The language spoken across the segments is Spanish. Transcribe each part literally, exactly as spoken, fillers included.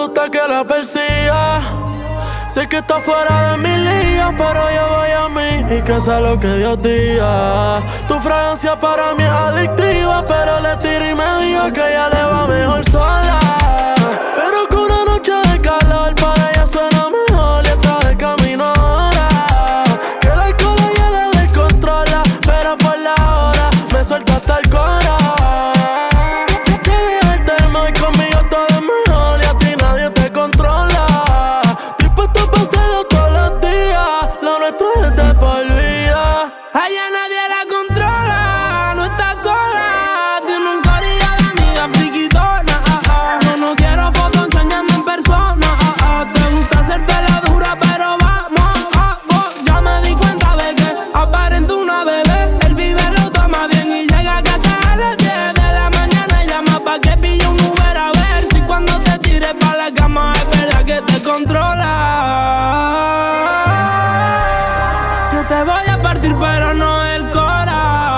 gusta que la persiga. Sé que está fuera de mi liga, pero yo voy a mí y que sea lo que Dios diga. Tu fragancia para mí es adictiva, pero le tiro y me digo que ella le va mejor sola. Pero con una noche de calor para ella suena mejor y está de camino ahora. Que el alcohol a ella le descontrola, pero por la hora me suelta hasta el cora. Allá nadie la controla, no está sola. Tiene un corillo de amigas friquitona. Ah, ah. No, no quiero fotos, enséñame en persona. Ah, ah. Te gusta hacerte la dura, pero vamos a oh, ya me di cuenta de que aparenta una bebé. El vive lo toma bien y llega a casa a las diez de la mañana y llama pa' que pille un Uber a ver si cuando te tires pa' la cama es verdad que te controla. Que te voy a partir pero no el cora.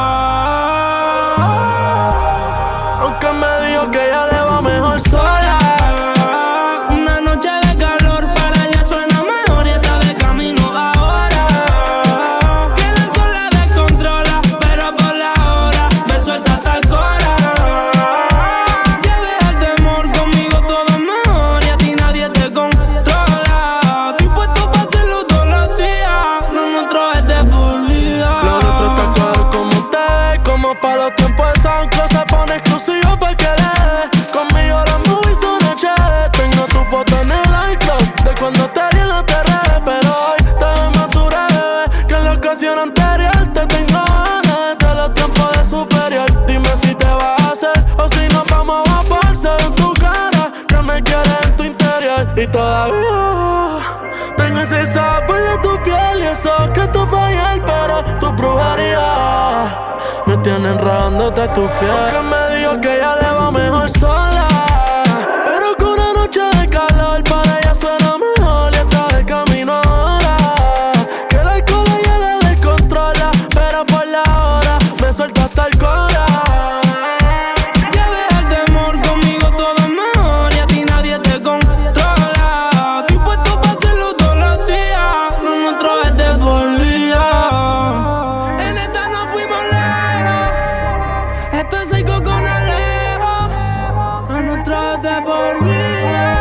Aunque me dijo que ella le va mejor sola. Una noche de calor para ella suena mejor y está de camino ahora. Que el alcohol la descontrola, pero por la hora me suelta hasta el cora. Que deja el temor, conmigo todo es mejor y a ti nadie te controla. Estoy puesto pa' hacerlo todos los días, lo nuestro es de por vida. Lo nuestro está claro como ustedes, como para los tiempos de San Clos se pone exclusivo para que le dé. Conmigo las movies son H D. Tengo tu foto en el iCloud de cuando te di en la terrera, pero hoy te ves más dura, bebé, que en la ocasión anterior. Te tengo ganas de los tiempos de superior. Dime si te vas a hacer o si nos vamos a pasar en tu cara, que me quieres en tu interior. Y todavía tengo ese sabor de tu piel y eso que tú fallas, pero tu brujería me tiene enredándote a tus pies. Aunque me dijo que ella le va mejor sola, pero con una noche de calor para ella suena mejor y está de camino ahora. Que el alcohol a ella le descontrola, pero por la hora me suelta hasta el cora. Que deja el temor, conmigo todo es mejor y a ti nadie te controla. Estoy puesto pa' hacerlo todos los días, lo nuestro es de por vida. En esta nos fuimos lejos, esto es Psycho con Alejo. Lo nuestro es de por vida.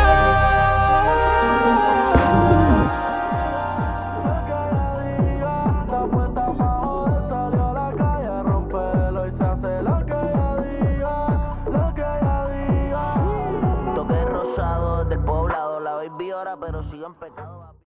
Toque rosado del poblado, la baby ahora, pero sigo en pecado.